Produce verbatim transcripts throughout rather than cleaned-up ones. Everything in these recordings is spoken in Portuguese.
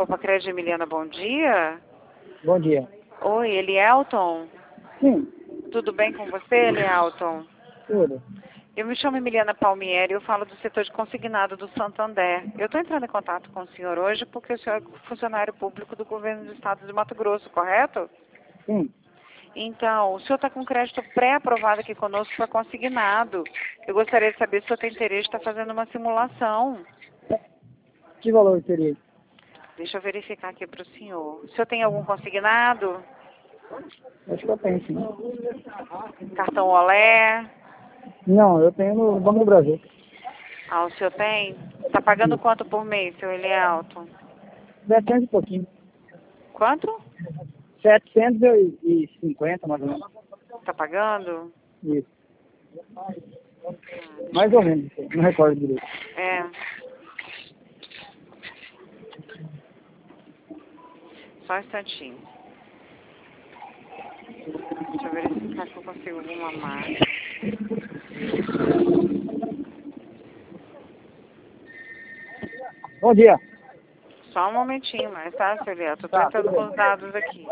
Copa Crédito Emiliana, bom dia. Bom dia. Oi, Elielton? Sim, Tudo bem com você, Elielton? tudo. Eu me chamo Emiliana Palmieri, eu falo do setor de consignado do Santander. Eu estou entrando em contato com o senhor hoje porque o senhor é funcionário público do governo do estado de Mato Grosso, correto? Sim. Então, o senhor está com crédito pré-aprovado aqui conosco para consignado. Eu gostaria de saber se o senhor tem interesse em estar fazendo uma simulação. Que valor teria? Deixa eu verificar aqui para o senhor. O senhor tem algum consignado? Acho que eu tenho, sim. Cartão Olé? Não, eu tenho no Banco do Brasil. Ah, o senhor tem? Está pagando quanto por mês, seu Elielton? setecentos e pouquinho. Quanto? setecentos e cinquenta, mais ou menos. Está pagando? Isso. Mais ou menos, não recordo direito. É. Só um instantinho. Deixa eu verificar se eu consigo alguma mais. Bom dia. Só um momentinho mais, tá, seu Elielton? Estou Tá, entrando tudo com bem. os dados aqui.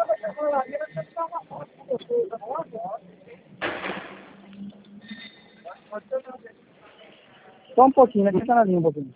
Só um pouquinho, né? Fica na linha um pouquinho.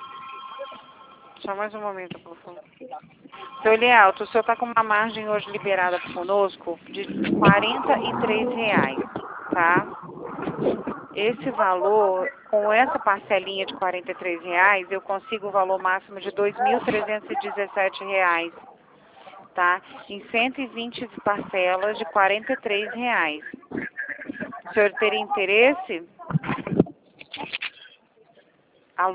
Só mais um momento, por favor. Seu Elielton, o senhor está com uma margem hoje liberada conosco de quarenta e três reais, tá? Esse valor, com essa parcelinha de quarenta e três reais, eu consigo o valor máximo de dois mil trezentos e dezessete reais, tá? Em cento e vinte parcelas de quarenta e três reais. O senhor teria interesse?